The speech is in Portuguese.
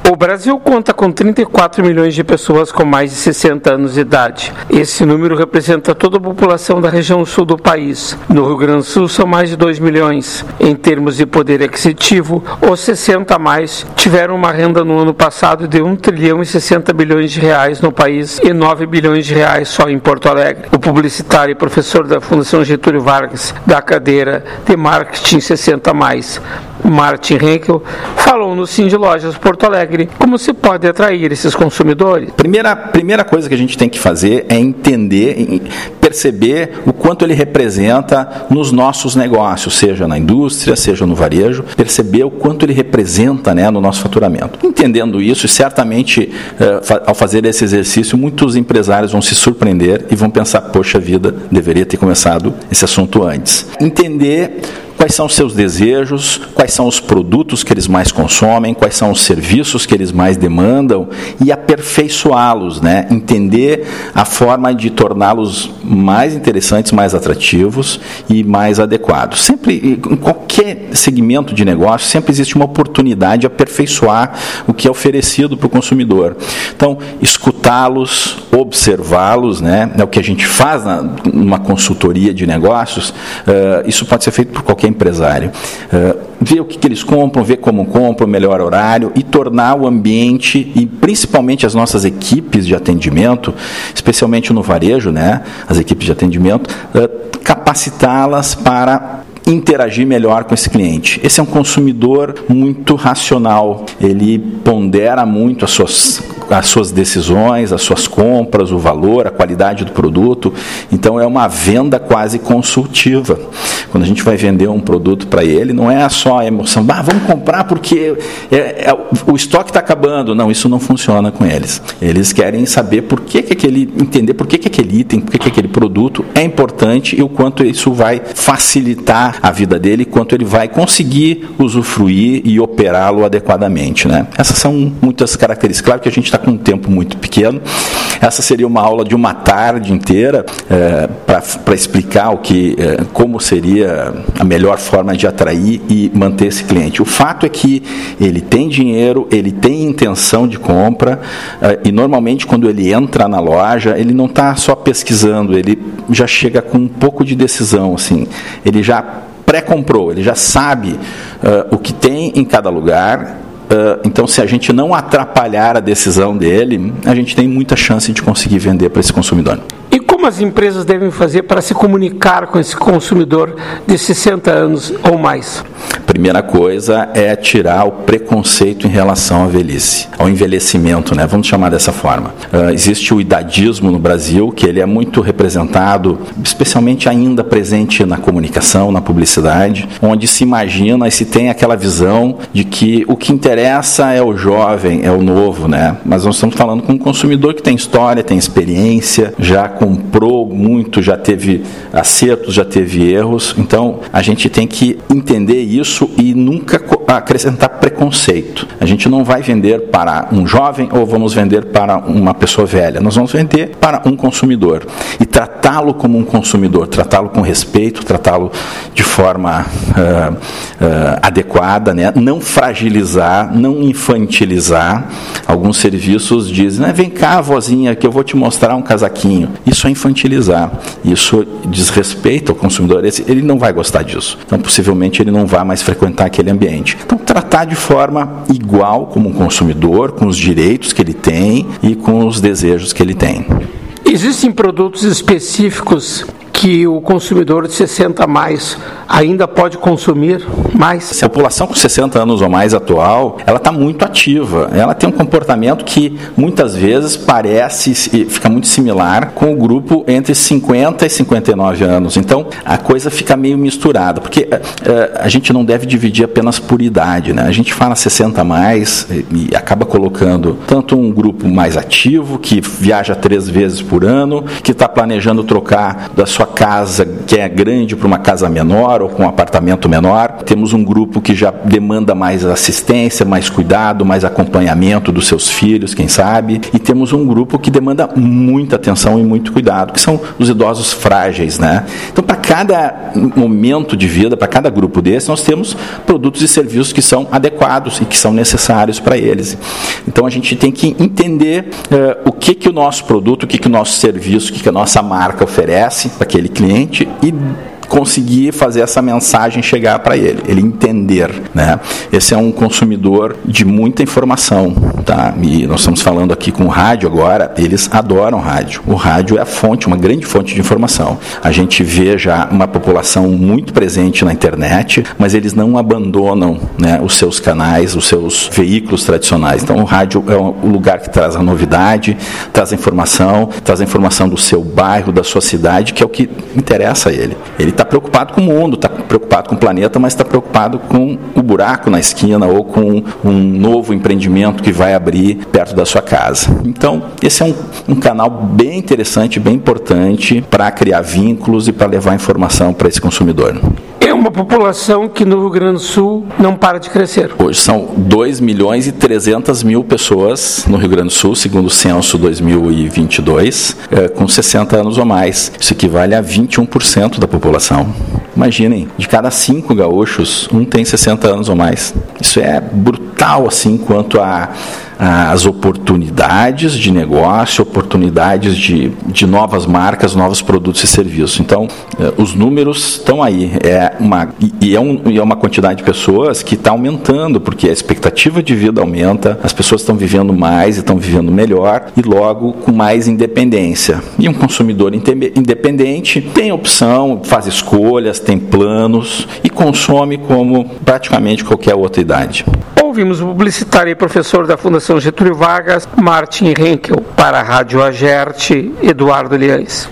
O Brasil conta com 34 milhões de pessoas com mais de 60 anos de idade. Esse número representa toda a população da região sul do país. No Rio Grande do Sul são mais de 2 milhões. Em termos de poder aquisitivo, os 60 a mais tiveram uma renda no ano passado de 1 trilhão e 60 bilhões de reais no país e 9 bilhões de reais só em Porto Alegre. O publicitário e professor da Fundação Getúlio Vargas, da cadeira de Marketing 60 a mais, Martin Henkel, falou no Cindy Lojas Porto Alegre como se pode atrair esses consumidores. Primeira coisa que a gente tem que fazer é entender, perceber o quanto ele representa nos nossos negócios, seja na indústria, seja no varejo, perceber o quanto ele representa, né, no nosso faturamento. Entendendo isso, e certamente ao fazer esse exercício, muitos empresários vão se surpreender e vão pensar, poxa vida, deveria ter começado esse assunto antes. Entender quais são os seus desejos, quais são os produtos que eles mais consomem, quais são os serviços que eles mais demandam e aperfeiçoá-los, né? Entender a forma de torná-los mais interessantes, mais atrativos e mais adequados. Sempre, em qualquer segmento de negócio, sempre existe uma oportunidade de aperfeiçoar o que é oferecido para o consumidor. Então, escutá-los, observá-los, né? É o que a gente faz numa consultoria de negócios. Isso pode ser feito por qualquer empresário. Ver o que eles compram, ver como compram, o melhor horário e tornar o ambiente e principalmente as nossas equipes de atendimento, especialmente no varejo, né, as equipes de atendimento, capacitá-las para interagir melhor com esse cliente. Esse é um consumidor muito racional, ele pondera muito as suas decisões, as suas compras, o valor, a qualidade do produto. Então é uma venda quase consultiva. Quando a gente vai vender um produto para ele, não é só a emoção, vamos comprar porque o estoque está acabando. Não, isso não funciona com eles. Eles querem saber entender por que aquele item, por que aquele produto é importante e o quanto isso vai facilitar a vida dele, quanto ele vai conseguir usufruir e operá-lo adequadamente, né? Essas são muitas características. Claro que a gente está com um tempo muito pequeno. Essa seria uma aula de uma tarde inteira para explicar como seria a melhor forma de atrair e manter esse cliente. O fato é que ele tem dinheiro, ele tem intenção de compra e normalmente quando ele entra na loja, ele não está só pesquisando, ele já chega com um pouco de decisão, assim, ele já pré-comprou, ele já sabe o que tem em cada lugar. Então, se a gente não atrapalhar a decisão dele, a gente tem muita chance de conseguir vender para esse consumidor. E como as empresas devem fazer para se comunicar com esse consumidor de 60 anos ou mais? Primeira coisa é tirar o preconceito em relação à velhice, ao envelhecimento, né? Vamos chamar dessa forma. Existe o idadismo no Brasil, que ele é muito representado, especialmente ainda presente na comunicação, na publicidade, onde se imagina e se tem aquela visão de que o que interessa é o jovem, é o novo, né? Mas nós estamos falando com um consumidor que tem história, tem experiência, já comprou muito, já teve acertos, já teve erros. Então, a gente tem que entender isso e nunca acrescentar preconceito. A gente não vai vender para um jovem ou vamos vender para uma pessoa velha. Nós vamos vender para um consumidor e tratá-lo como um consumidor, tratá-lo com respeito, tratá-lo de forma adequada, né? Não fragilizar, não infantilizar. Alguns serviços dizem, vem cá, vozinha, que eu vou te mostrar um casaquinho. Isso é infantilizar. Isso desrespeita o consumidor. Ele não vai gostar disso. Então, possivelmente, ele não vai mais frequentar aquele ambiente. Então, tratar de forma igual como um consumidor, com os direitos que ele tem e com os desejos que ele tem. Existem produtos específicos que o consumidor de 60 a mais ainda pode consumir mais? Se a população com 60 anos ou mais atual, ela está muito ativa. Ela tem um comportamento que muitas vezes fica muito similar com o grupo entre 50 e 59 anos. Então, a coisa fica meio misturada, porque a gente não deve dividir apenas por idade, né? A gente fala 60 a mais e acaba colocando tanto um grupo mais ativo, que viaja 3 vezes por ano, que está planejando trocar da sua casa que é grande para uma casa menor ou para um apartamento menor. Temos um grupo que já demanda mais assistência, mais cuidado, mais acompanhamento dos seus filhos, quem sabe. E temos um grupo que demanda muita atenção e muito cuidado, que são os idosos frágeis, né? Então, para cada momento de vida, para cada grupo desse, nós temos produtos e serviços que são adequados e que são necessários para eles. Então, a gente tem que entender o que o nosso produto, o que o nosso serviço, o que a nossa marca oferece para aquele cliente e conseguir fazer essa mensagem chegar para ele entender, né? Esse é um consumidor de muita informação, tá? E nós estamos falando aqui com o rádio agora, eles adoram rádio. O rádio é a fonte, uma grande fonte de informação. A gente vê já uma população muito presente na internet, mas eles não abandonam, né, os seus canais, os seus veículos tradicionais. Então o rádio é o lugar que traz a novidade, traz a informação do seu bairro, da sua cidade, que é o que interessa a ele. Ele está preocupado com o mundo, está preocupado com o planeta, mas está preocupado com o buraco na esquina ou com um novo empreendimento que vai abrir perto da sua casa. Então, esse é um canal bem interessante, bem importante para criar vínculos e para levar informação para esse consumidor. É uma população que no Rio Grande do Sul não para de crescer. Hoje são 2.300.000 pessoas no Rio Grande do Sul, segundo o censo 2022, com 60 anos ou mais. Isso equivale a 21% da população. Imaginem, de cada 5 gaúchos, um tem 60 anos ou mais. Isso é brutal, assim, quanto as oportunidades de negócio, oportunidades de novas marcas, novos produtos e serviços. Então, os números estão aí. É uma quantidade de pessoas que está aumentando, porque a expectativa de vida aumenta, as pessoas estão vivendo mais e estão vivendo melhor e logo com mais independência. E um consumidor independente tem opção, faz escolhas, tem planos e consome como praticamente qualquer outra idade. Ouvimos o publicitário e professor da Fundação Getúlio Vargas, Martin Henkel. Para a Rádio Agerte, Eduardo Liães.